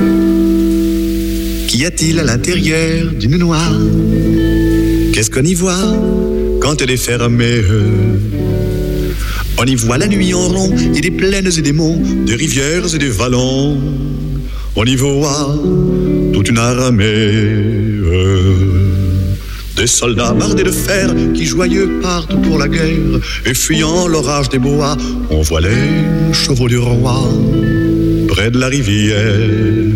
Qu'y a-t-il à l'intérieur d'une noix? Qu'est-ce qu'on y voit quand elle est fermée? On y voit la nuit en rond et des plaines et des monts, des rivières et des vallons. On y voit toute une armée. Des soldats bardés de fer qui joyeux partent pour la guerre. Et fuyant l'orage des bois, on voit les chevaux du roi près de la rivière.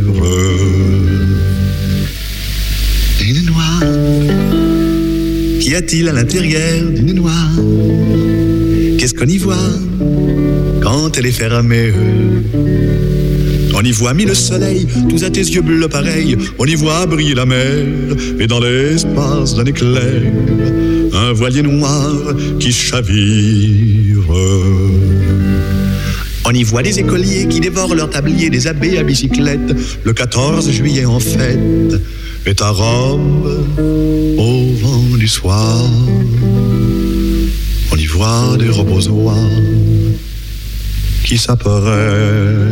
Une noix. Qu'y a-t-il à l'intérieur d'une noix? qu'est-ce qu'on y voit quand elle est fermée? On y voit mille soleils, tous à tes yeux bleus pareils. On y voit briller la mer, et dans l'espace d'un éclair, un voilier noir qui chavire. On y voit des écoliers qui dévorent leur tablier, des abbés à bicyclette. Le 14 juillet en fête, et ta robe au vent du soir. On y voit des robozois qui s'apprêtent.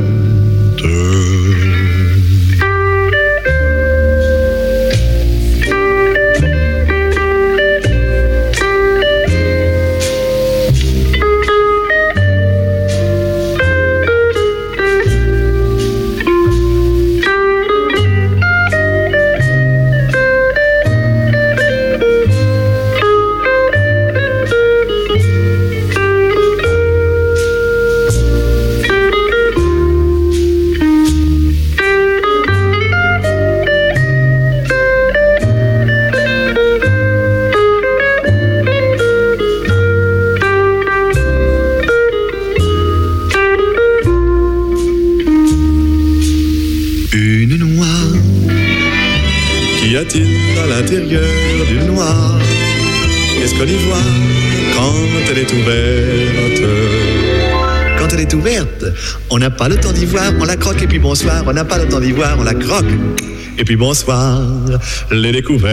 À l'intérieur du noir, qu'est-ce qu'on y voit quand elle est ouverte? Quand elle est ouverte, on n'a pas le temps d'y voir, on la croque et puis bonsoir. On n'a pas le temps d'y voir, on la croque et puis bonsoir. Les découvertes.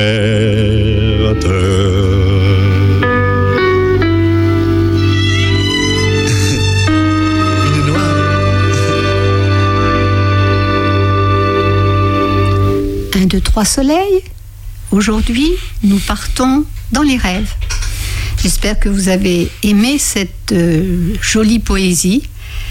Une noire. 1, 2, 3 soleils. Aujourd'hui, nous partons dans les rêves. J'espère que vous avez aimé cette jolie poésie.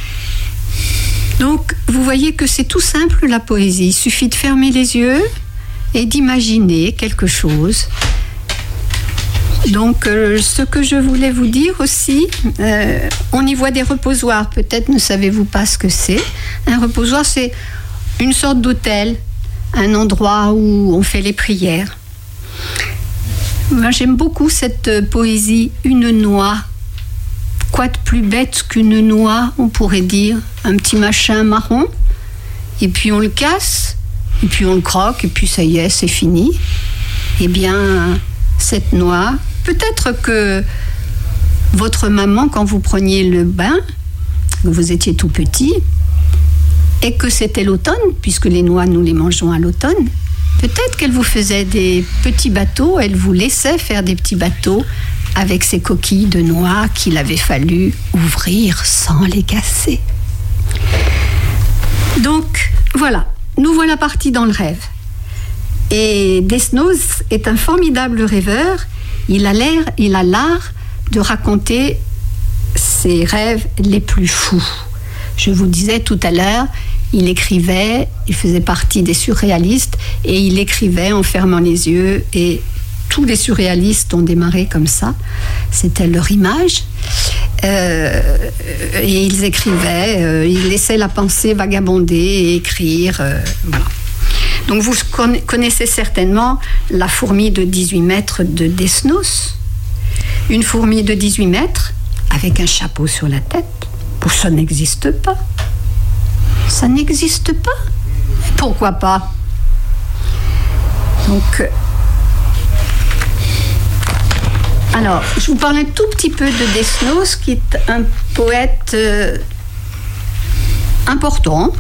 Donc, vous voyez que c'est tout simple, la poésie. Il suffit de fermer les yeux et d'imaginer quelque chose. Donc, ce que je voulais vous dire aussi, on y voit des reposoirs. Peut-être ne savez-vous pas ce que c'est. Un reposoir, c'est une sorte d'hôtel, un endroit où on fait les prières. Moi, j'aime beaucoup cette poésie. Une noix. Quoi de plus bête qu'une noix, on pourrait dire. Un petit machin marron. Et puis on le casse. Et puis on le croque. Et puis ça y est, c'est fini. Eh bien, cette noix, peut-être que votre maman, quand vous preniez le bain, que vous étiez tout petit, et que c'était l'automne, puisque les noix, nous les mangeons à l'automne, peut-être qu'elle vous faisait des petits bateaux, elle vous laissait faire des petits bateaux avec ces coquilles de noix qu'il avait fallu ouvrir sans les casser. Donc, voilà, nous voilà partis dans le rêve. Et Desnos est un formidable rêveur. Il a l'art de raconter ses rêves les plus fous. Je vous disais tout à l'heure, il écrivait, il faisait partie des surréalistes et il écrivait en fermant les yeux et tous les surréalistes ont démarré comme ça, c'était leur image et ils écrivaient, ils laissaient la pensée vagabonder et écrire, voilà. Donc vous connaissez certainement la fourmi de 18 mètres de Desnos, une fourmi de 18 mètres avec un chapeau sur la tête, ça n'existe pas. Ça n'existe pas. Pourquoi pas? Donc, alors, je vous parle un tout petit peu de Desnos, qui est un poète important.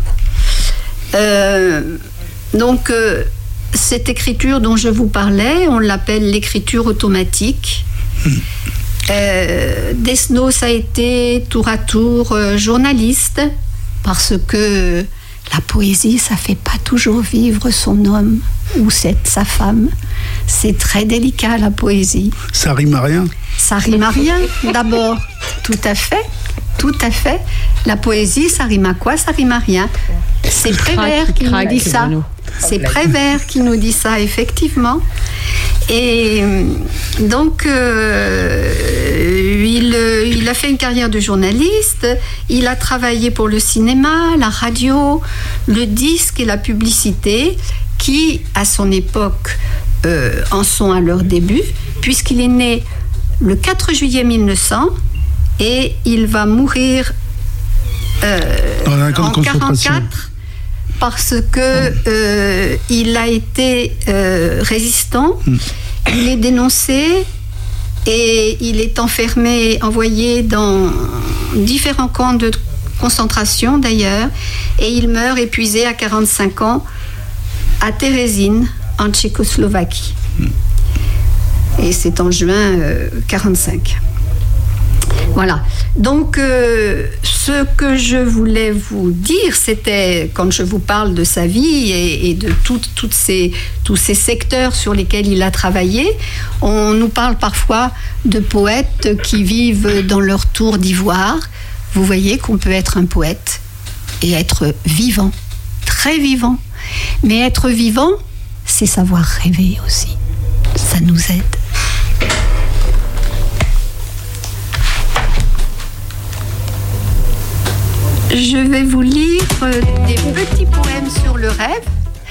Donc, cette écriture dont je vous parlais, on l'appelle l'écriture automatique. Desnos a été tour à tour journaliste, parce que la poésie, ça fait pas toujours vivre son homme ou sa femme. C'est très délicat, la poésie. Ça rime à rien. Ça rime à rien, d'abord. Tout à fait, tout à fait. La poésie, ça rime à quoi? Ça rime à rien. C'est Prévert qui nous dit ça. C'est Prévert qui nous dit ça, effectivement. Et donc, il a fait une carrière de journaliste, il a travaillé pour le cinéma, la radio, le disque et la publicité, qui, à son époque, en sont à leur début, puisqu'il est né le 4 juillet 1900 et il va mourir en 1944 parce que il a été résistant. Il est dénoncé et il est envoyé dans différents camps de concentration d'ailleurs, et il meurt épuisé à 45 ans à Terezín, en Tchécoslovaquie. Et c'est en juin 45. Voilà. Donc, ce que je voulais vous dire, c'était, quand je vous parle de sa vie et de tous ces secteurs sur lesquels il a travaillé, on nous parle parfois de poètes qui vivent dans leur tour d'ivoire. Vous voyez qu'on peut être un poète et être vivant, très vivant. Mais être vivant, c'est savoir rêver aussi. Ça nous aide. Je vais vous lire des petits poèmes sur le rêve.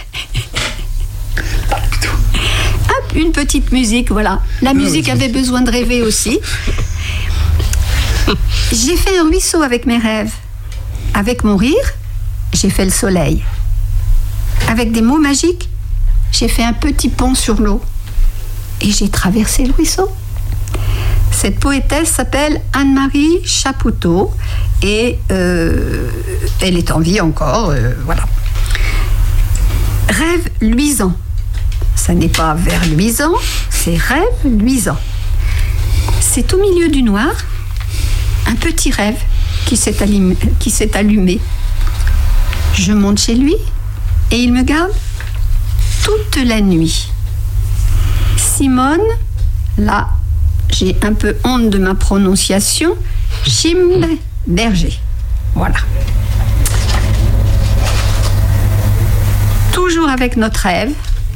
Hop, une petite musique, voilà. La musique avait besoin de rêver aussi. J'ai fait un ruisseau avec mes rêves. Avec mon rire, j'ai fait le soleil. Avec des mots magiques, j'ai fait un petit pont sur l'eau. Et j'ai traversé le ruisseau. Cette poétesse s'appelle Anne-Marie Chapoutot et elle est en vie encore, voilà. Rêve luisant. Ça n'est pas vers luisant, c'est rêve luisant. C'est au milieu du noir, un petit rêve qui s'est allumé. Je monte chez lui et il me garde toute la nuit. Simone, là, j'ai un peu honte de ma prononciation, Schimberger. Voilà. Toujours avec notre rêve.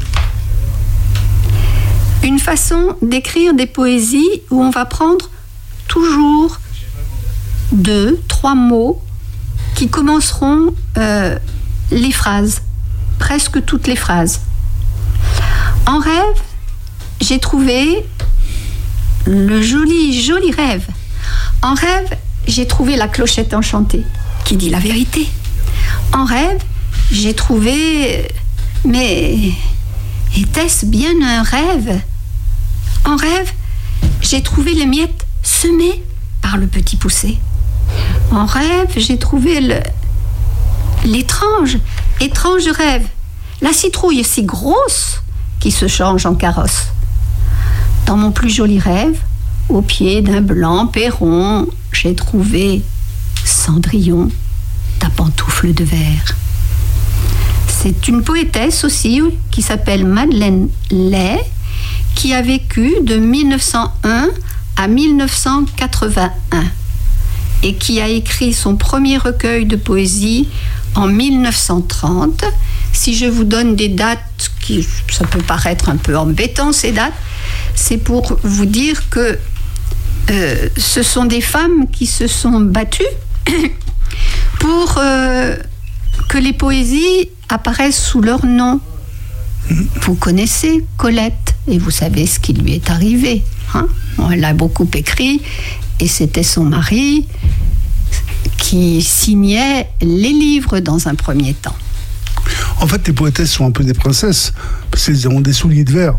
Une façon d'écrire des poésies où on va prendre toujours 2, 3 mots qui commenceront les phrases, presque toutes les phrases. En rêve, j'ai trouvé le joli rêve. En rêve, j'ai trouvé la clochette enchantée qui dit la vérité. En rêve, j'ai trouvé... Mais était-ce bien un rêve? En rêve, j'ai trouvé les miettes semées par le petit poussé. En rêve, j'ai trouvé l'étrange rêve. La citrouille si grosse qui se change en carrosse. Dans mon plus joli rêve, au pied d'un blanc perron, j'ai trouvé Cendrillon, ta pantoufle de verre. C'est une poétesse aussi qui s'appelle Madeleine Lay, qui a vécu de 1901 à 1981 et qui a écrit son premier recueil de poésie en 1930. Si je vous donne des dates, ça peut paraître un peu embêtant ces dates, c'est pour vous dire que ce sont des femmes qui se sont battues pour que les poésies apparaissent sous leur nom. Vous connaissez Colette et vous savez ce qui lui est arrivé. Hein? Elle a beaucoup écrit et c'était son mari qui signait les livres dans un premier temps. En fait, les poétesses sont un peu des princesses, parce qu'elles ont des souliers de verre.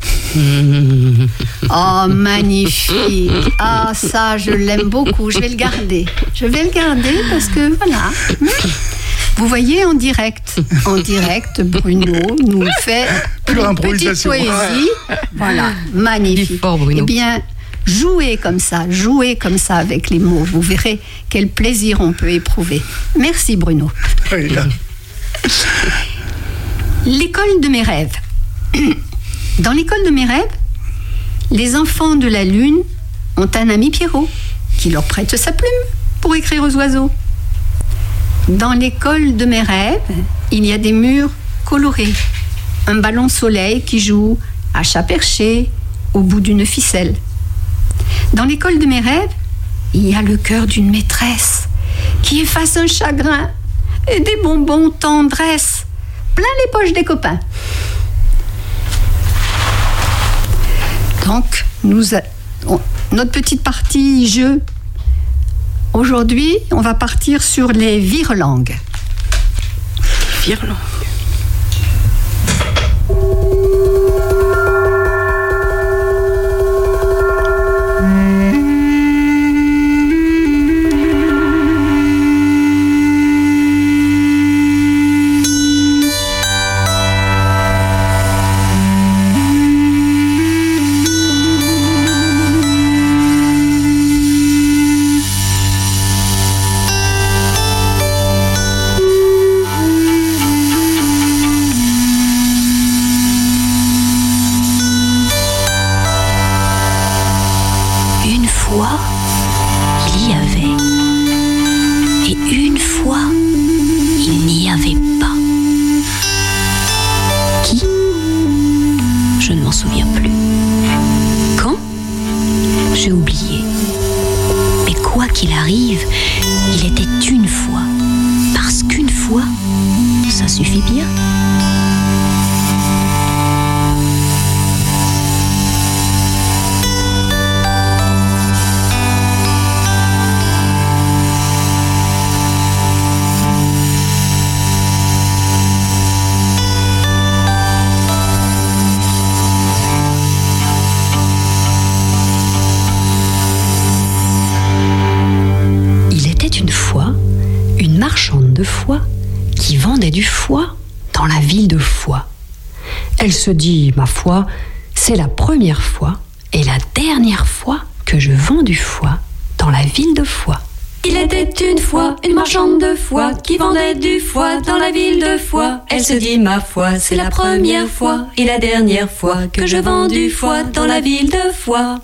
Oh, magnifique. Ah, ça, je l'aime beaucoup. Je vais le garder. Parce que, voilà. Vous voyez, en direct, Bruno nous fait une petite poésie. Voilà, magnifique. Fort, Bruno. Eh bien, jouez comme ça avec les mots. Vous verrez quel plaisir on peut éprouver. Merci, Bruno. Oui, là. L'école de mes rêves. Dans l'école de mes rêves, les enfants de la Lune ont un ami Pierrot qui leur prête sa plume pour écrire aux oiseaux. Dans l'école de mes rêves, il y a des murs colorés, un ballon soleil qui joue à chat perché au bout d'une ficelle. Dans l'école de mes rêves, il y a le cœur d'une maîtresse qui efface un chagrin et des bonbons tendresse, plein les poches des copains. Donc, notre petite partie jeu aujourd'hui, on va partir sur les virelangues. Virelangues. Du foie dans la ville de Foix. Elle se dit, ma foi, c'est la première fois et la dernière fois que je vends du foie dans la ville de Foix. Il était une fois une marchande de foie qui vendait du foie dans la ville de Foix. Elle se dit, ma foi, c'est la première fois et la dernière fois que je vends du foie dans la ville de Foix.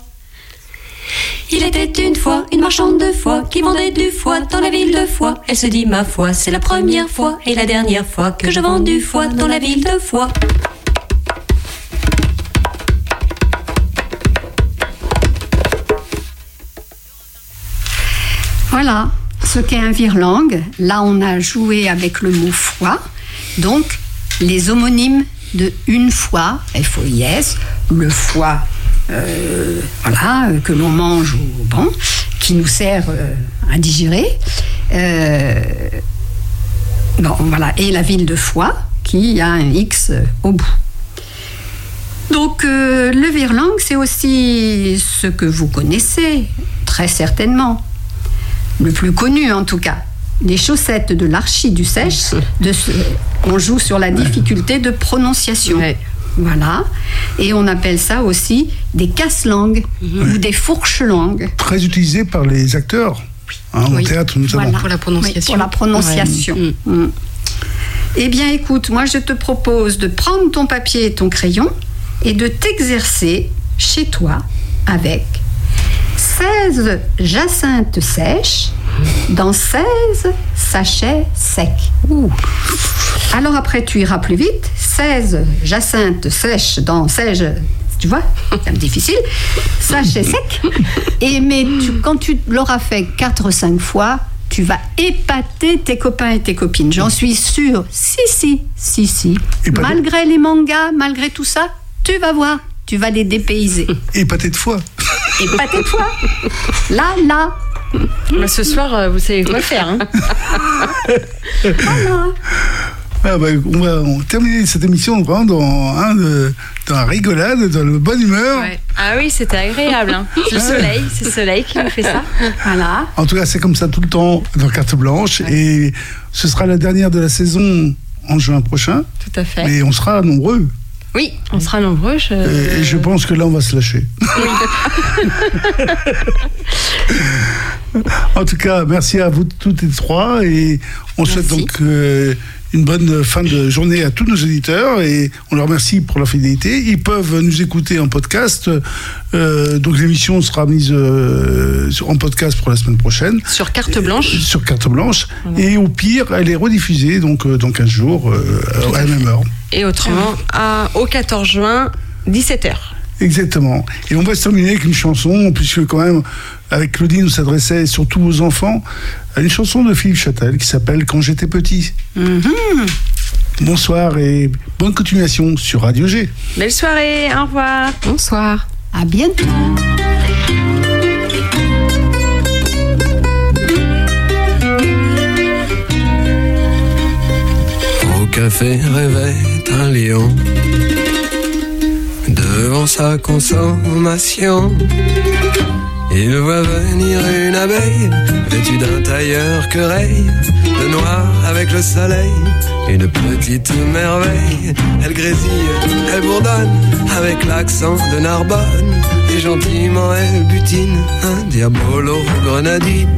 Il était une fois une marchande de foie qui vendait du foie dans la ville de Foix. Elle se dit, ma foi, c'est la première fois et la dernière fois que je vends du foie dans la ville de Foix. Voilà ce qu'est un virelangue. Là, on a joué avec le mot foie. Donc, les homonymes de une fois, F-O-I-S, le foie, voilà, que l'on mange au banc, qui nous sert à digérer. Bon, voilà. Et la ville de Foix, qui a un X au bout. Donc, le virelangue, c'est aussi ce que vous connaissez, très certainement. Le plus connu, en tout cas. Les chaussettes de l'Archi du Sèche, on joue sur la difficulté de prononciation. Ouais. Voilà. Et on appelle ça aussi des casse-langues ou des fourches-langues. Très utilisé par les acteurs, au théâtre notamment. Voilà. Pour la prononciation. Oui, pour la prononciation. Ouais. Eh bien, écoute, moi je te propose de prendre ton papier et ton crayon et de t'exercer chez toi avec 16 jacinthes sèches dans 16 sachets secs. Ouh. Alors après, tu iras plus vite. 16 jacinthes sèches dans 16... Tu vois, c'est difficile. Sachets secs. Quand tu l'auras fait 4-5 fois, tu vas épater tes copains et tes copines. J'en suis sûre. Si. Malgré les mangas, malgré tout ça, tu vas voir. Tu vas les dépayser. Épater de foie. Épater de foie. Là. Mais ce soir, vous savez quoi faire. Hein. Voilà. Ah bah, on va terminer cette émission vraiment dans la rigolade, dans la bonne humeur. Ouais. Ah oui, c'était agréable. Hein. C'est le soleil qui nous fait ça. Voilà. En tout cas, c'est comme ça tout le temps dans Carte Blanche. Ouais. Et ce sera la dernière de la saison en juin prochain. Tout à fait. Mais on sera nombreux. Oui, on sera nombreux. Et je pense que là, on va se lâcher. En tout cas, merci à vous toutes et trois. Et on souhaite donc une bonne fin de journée à tous nos auditeurs. Et on leur remercie pour leur fidélité. Ils peuvent nous écouter en podcast. Donc l'émission sera mise en podcast pour la semaine prochaine. Sur Carte Blanche. Sur Carte Blanche. Voilà. Et au pire, elle est rediffusée donc, dans 15 jours à la même heure. Et autrement, au 14 juin, 17h. Exactement. Et on va se terminer avec une chanson, puisque quand même, avec Claudine, on s'adressait surtout aux enfants, à une chanson de Philippe Châtel qui s'appelle « Quand j'étais petit ». Bonsoir et bonne continuation sur Radio G. Belle soirée, au revoir. Bonsoir. À bientôt. a fait rêver un lion devant sa consommation. Il voit venir une abeille vêtue d'un tailleur querelle, de noir avec le soleil, une petite merveille. Elle grésille, elle bourdonne avec l'accent de Narbonne, et gentiment elle butine un diabolo grenadine.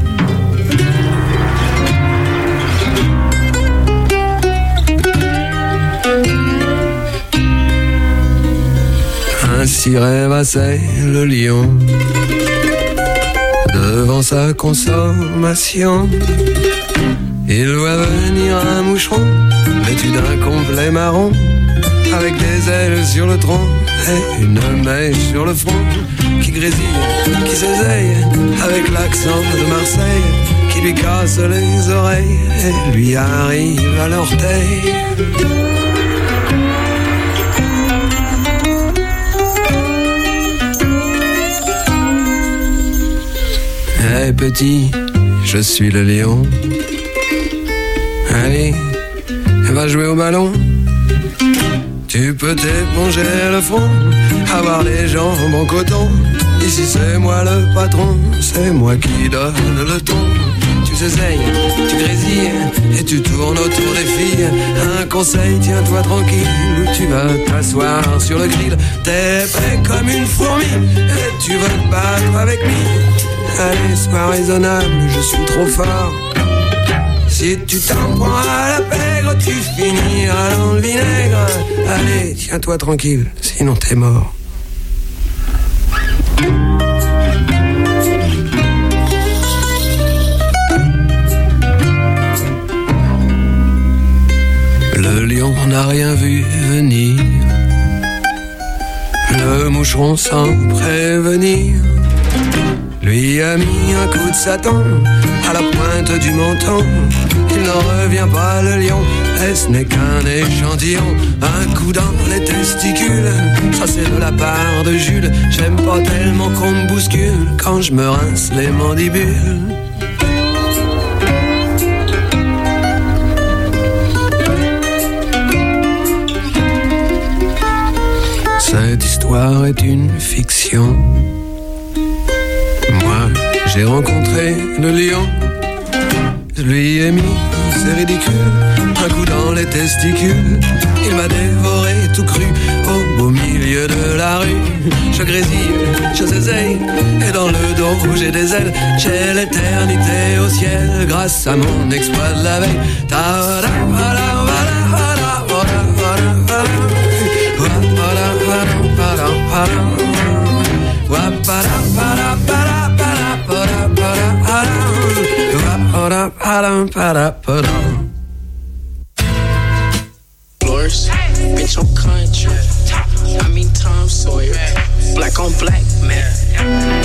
Ainsi rêvassait le lion devant sa consommation. Il voit venir un moucheron vêtu d'un complet marron, avec des ailes sur le tronc et une mèche sur le front, qui grésille, qui s'éseille avec l'accent de Marseille, qui lui casse les oreilles et lui arrive à l'orteil. Hey petit, je suis le lion. Allez, va jouer au ballon. Tu peux t'éponger le front, avoir les jambes en coton. Ici c'est moi le patron, c'est moi qui donne le ton. Tu s'essayes, tu grésilles et tu tournes autour des filles. Un conseil, tiens-toi tranquille, tu vas t'asseoir sur le grill. T'es prêt comme une fourmi et tu veux te battre avec lui. Allez, sois raisonnable, je suis trop fort. Si tu t'en prends à la pègre, tu finiras dans le vinaigre. Allez, tiens-toi tranquille, sinon t'es mort. Le lion n'a rien vu venir, le moucheron sans prévenir lui a mis un coup de Satan à la pointe du menton. Il n'en revient pas le lion, et ce n'est qu'un échantillon. Un coup dans les testicules, ça c'est de la part de Jules. J'aime pas tellement qu'on me bouscule quand je me rince les mandibules. Cette histoire est une fiction. Moi, j'ai rencontré le lion. Je lui ai mis, c'est ridicule, un coup dans les testicules. Il m'a dévoré tout cru au beau milieu de la rue. Je grésille, je zézeille, et dans le dos j'ai des ailes. J'ai l'éternité au ciel grâce à mon exploit de la veille. Floors, bitch, I'm country. I mean Tom Sawyer, black on black, man.